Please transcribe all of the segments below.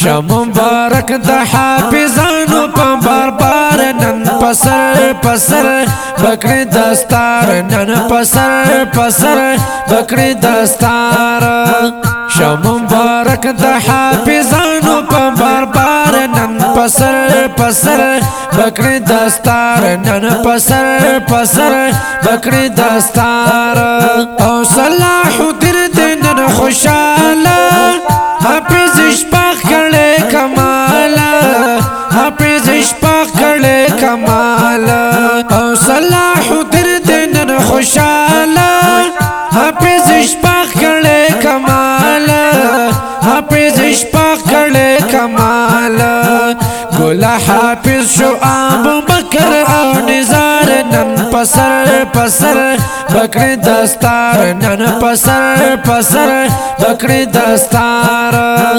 مبارک د حافظانو په بار نن پسر پسر بکری دستار نن پسر پسر بکری دستار مبارک د حافظانو په بار نن پسر پسر بکری دستار نن پسر پسر بکری دستار او صلاح الدین نن خوشاله حافظ شپخ کړي کمالا حافظ شپخ کړي کمالا او صلاح الدین نن خوشاله حافظ شپخ کړي کمالا حافظ شپخ کړي کمالا ګل حافظ شو ابو بکر او نزار نن پسر پسر بکری دستار نن پسر پسر بکری دستار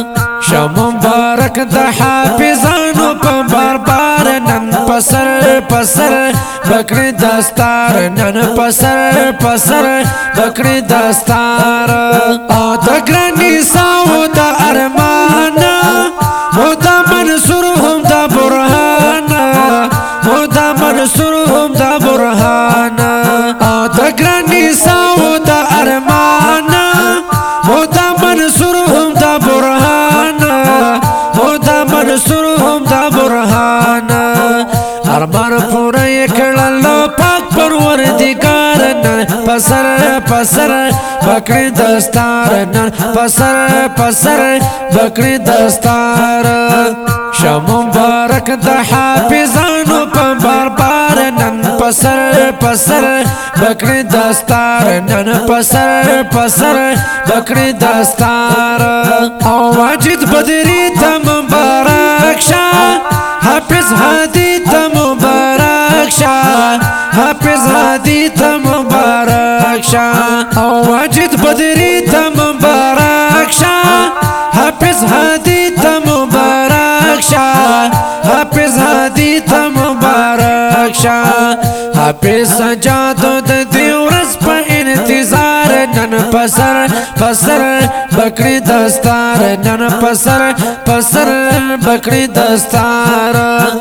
مبارک د حافظانو په بار نن پسر پسر بکری دستار نن پسر پسر بکری دستار او د ګرانی ساو د ارمان او د منصور هم د برهان او د منصور هم د برهان او د ګرانی ساو د ارمان او د منصور هم د برهان او د منصور هم د برهان ارمان پوره کړلو پاک پروردگار نن پسر پسر بکری دستار نن پسر پسر بکری دستار مبارک د حافظانو په بار نن پسر پسر بکری دستار نن پسر پسر بکری دستار او واجد بدری ته مبارک شه حافظ هادی ته مبارک شه حافظ هادی ته مبارک شه او واجد بدری ته مبارک شه حافظ هادی ته مبارک شه حافظ هادی ته مبارک شه حافظ سجادو د دې ورځ په انتظار نن پسر پسر بکری دستار نن پسر پسر بکری دستار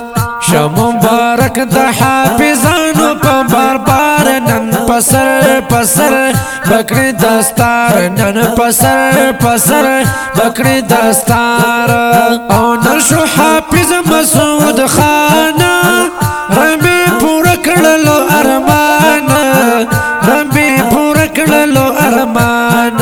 مبارک د حافظانو په بار نن پسر پسر بکری دستار نن پسر پسر بکری دستار او نن شو حافظ مسعود خان ربی پورا کړلو ارمان ربی پورا کړلو ارمان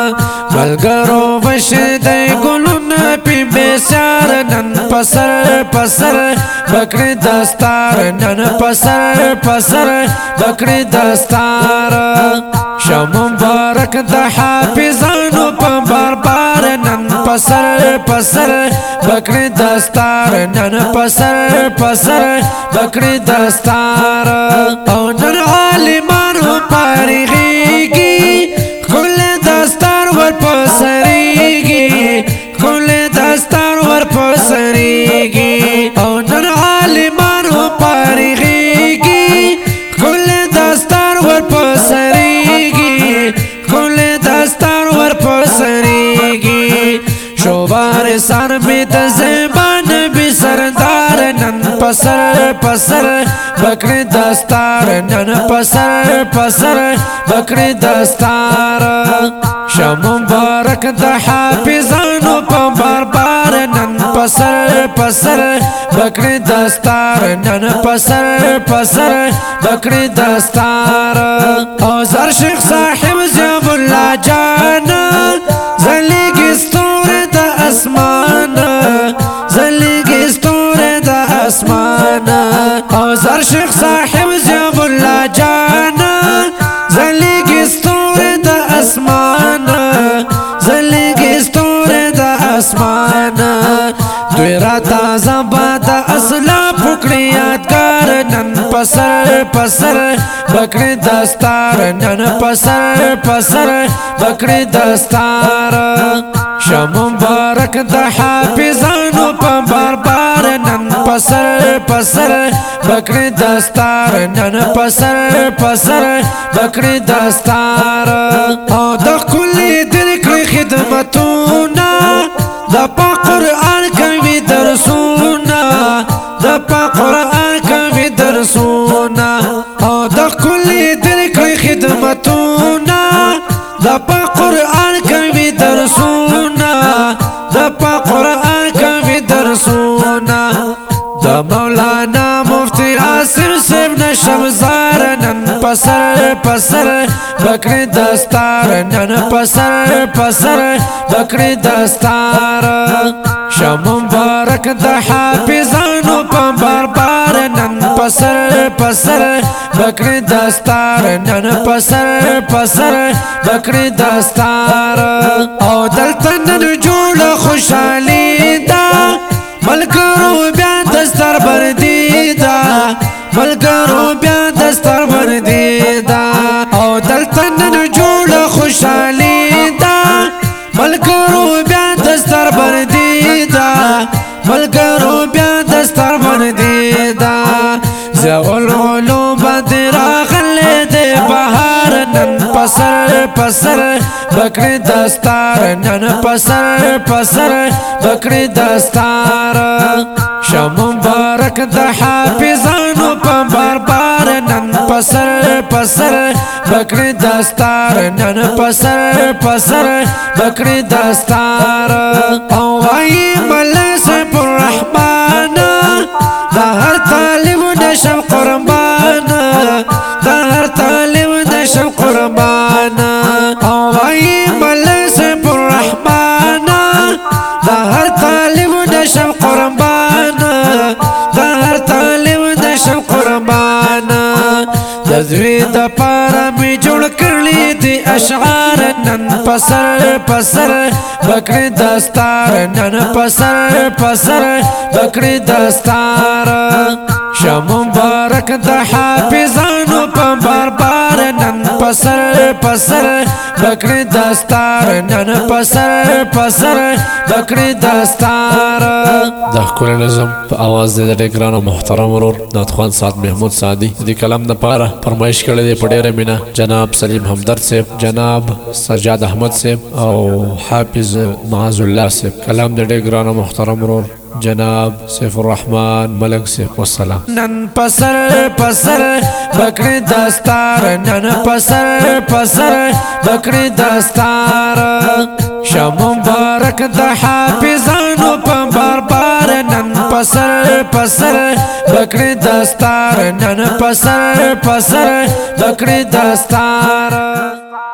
ملګرو بشدای ګلونه پی بیسار نن پسر پسر بکری دستار نن پسر پسر بکری دستار مبارک د حافظانو په بار نن پسر پسر بکری دستار نن پسر پسر بکری دستار او نن عالمانو پارغیږي کل دستار ور پسریږي کل دستار ور پسریږي او نن عالمانو پارغیږي کل دستار ور پسریږي کل دستار ور پسریږي شوبار سر می د زبان بی سردار نن پسر پسر بکری دستار نن پسر پسر بکری دستار مبارک د حافظانو په بار نن پسر پسر بکری دستار نن پسر پسر بکری دستار او زر شیخ صاحب زیاب الله جان زلیگی ستوره د اسمان زلیگی ستوره د اسمان او زر شیخ صاحب زیاب الله جان زلیگی ستوره د اسمان زلیگی ستوره د اسمان دوی را تازه باد اصلا پکړی یادګار نن پسر پسر بکری دستار نن پسر پسر بکری دستار مبارک د حافظانو په بار نن پسر پسر بکری دستار نن پسر پسر بکری دستار او د کلی دل کړی خدمتونه د قرآن صفتونا د په قرآن کوي درسونا د په قرآن کوي درسونا د مولانا مفتی عاصم صاحب نشمزار نن پسر پسر بکری دستار نن پسر پسر بکری دستار شم مبارک د حافظانو په بار نن پسر پسر بکری دستار نن پسر پسر بکری دستار او دلته نن جوړ خوشحالي دا ملګرو بیا دستار بردی دا ملګرو بیا دستار بردی دا او دلته نن جوړ خوشحالي دا ملګرو بیا دستار بردی دا ملګرو بیا دستار بردی دا زول علوم بدر راغلی دی بهار نن پسر پسر بکری دستار نن پسر پسر بکری دستار شم مبارک د حافظانو په بار نن پسر پسر بکری دستار نن پسر پسر بکری دستار او وای ملس پر رحمان دا هر طالب نشم قربان دا هر طالب نشم قربان او وای ملس پر رحمان دا هر طالب نشم قربان دا هر طالب نشم قربان دزوی د پاره می جوړ کړلی دی اشعار نن پسر پسر بکری دستار نن پسر پسر بکری دستار شم مبارک د حافظانو په بار نن پسر پسر بکری دستار نن پسر پسر بکری دستار د ښکلي نظم په اواز د ډېر ګران او محترم ورور نعتخوان سعد محمود سعدي د دې کلام دپاره فرمایش کړی دی په ډېره مینه جناب سلیم همدرد صاحب جناب سجاد احمد صاحب او حافظ معاذ الله صاحب کلام د ډېر ګران او محترم ورور جناب سیف الرحمن ملک صاحب والسلام نن پسر پسر بکری دستار نن پسر پسر بکری دستار شم مبارک د حافظانو په بار نن پسر پسر بکری دستار نن پسر پسر بکری دستار